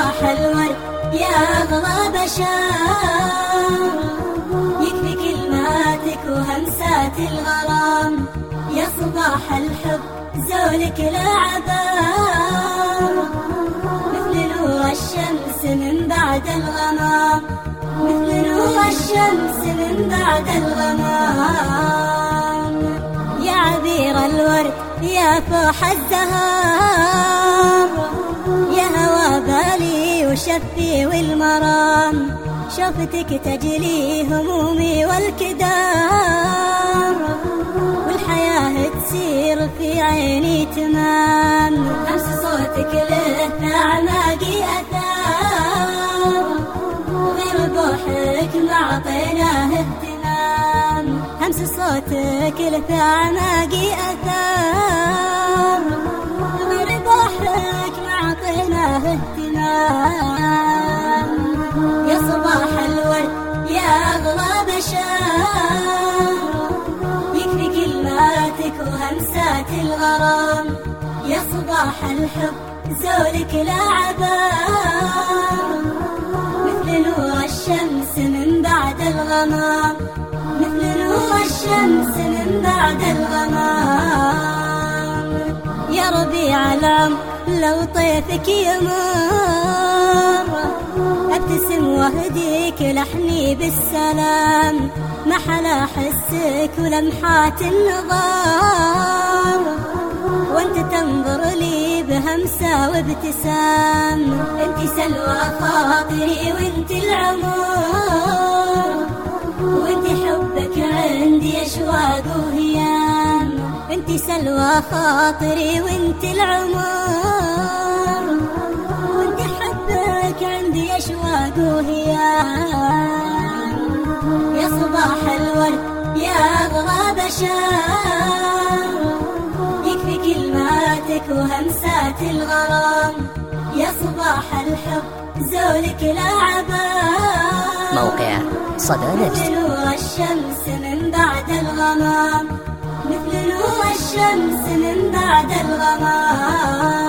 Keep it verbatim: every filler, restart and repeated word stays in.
صباح الورد يا أغلى بشر، يكفي كلماتك وهمسات الغرام، يا صباح الحب زولك لا عبر، مثل نور الشمس من بعد الغمام، مثل نور الشمس من بعد الغمام. يا عبير الورد يا فوح الزهر، يا هوى بالي وشفي والمرام، شوفتك تجلي همومي والكدار، والحياة تسير في عيني تمام، همس صوتك له في أعماقي أثار، غير بوحك معطيناه اهتمام، همس صوتك له في أعماقي أثار، غير بوحك معطيناه اهتمام. يا صباح الورد يا أغلى بشر، يكفي كلماتك وهمسات الغرام، يا صباح الحب زولك لا عبر، مثل نور الشمس من بعد الغمام، مثل نور الشمس من بعد الغمام. يا ربيع العمر لو طيفك يمر، ابتسم واهديك لحني بالسلام، محلى حسك ولمحات النظام، وانت تنظر لي بهمسة وابتسام، انت سلوى خاطري وانت العمر، وانت حبك عندي اشواق وهيام، انت سلوى خاطري وانت العمر، وانت حبك عندي اشواق وهيام. يا صباح الورد يا أغلى بشر، يكفي كلماتك وهمسات الغرام، يا صباح الحب زولك لا عبر، موقع صدى نفس. مثل نور الشمس من بعد الغمام، مثل نور الشمس من بعد الغمام.